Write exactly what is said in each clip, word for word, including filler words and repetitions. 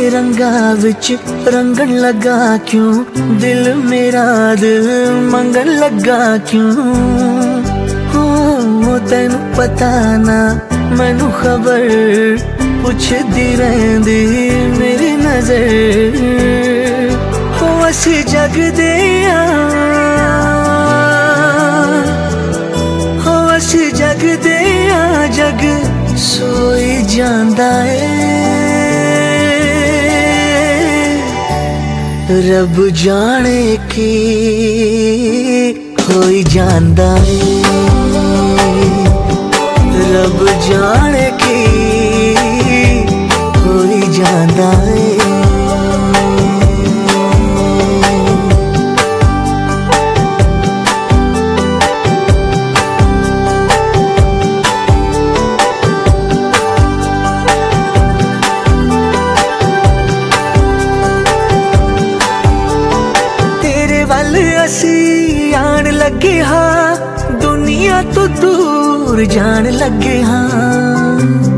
रंगा विच रंगन लगा क्यों, दिल मेरा दिल मंगन लगा क्यों। हो तैनू पता ना मैनू खबर, पुछदी रहंदी मेरी नजर। हो असी जगदे हो असी जगदे जग सोई जांदा है। रब जाने की होई जांदा है, रब जाने की होई जांदा है। असी आन लगे हाँ, दुनिया तो दूर जान लगे हाँ।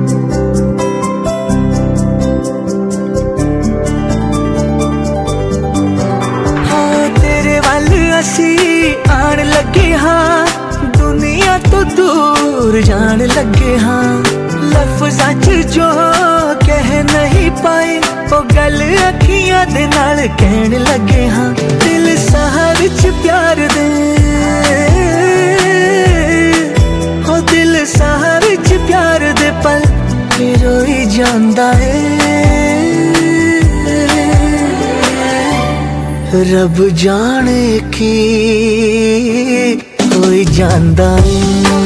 हाँ तेरे वाल असी आन लगे हाँ, दुनिया तो दूर जान लगे हाँ। लफ्ज़ां च जो कह नहीं पाए वो गल अखियां दे नाल कहन लगे हाँ। दिल साह विच प्यार दे हो, दिल साह विच प्यार दे पल रोई जांदा है। रब जाने की होई जांदा है,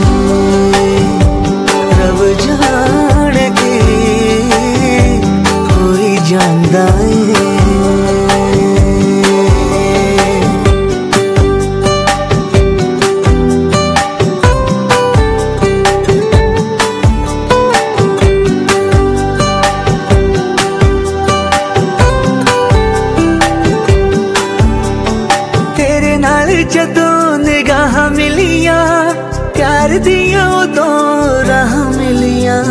रब जाने की होई जांदा है। तेरे नाल जदों निगाह मिलियां, प्यार दियां उदों राह मिलियां।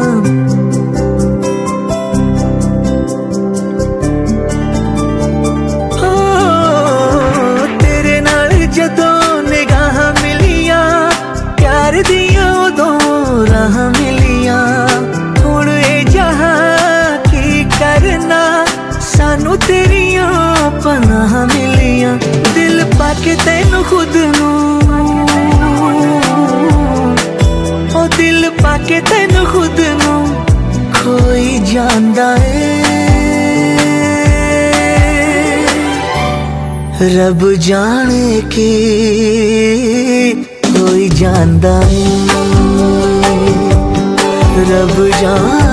हो तेरे नाल जदों निगाह मिलियां, प्यार दियां उदों राह मिलियां। हुण ए जहां की करना, सानू तेरियां पनाह मिलियां। दिल पाके तैनू खुद नू, ओ दिल पाके तैनू खुद नू खोई जांदा है। रब जाने की होई जांदा है, रब जाने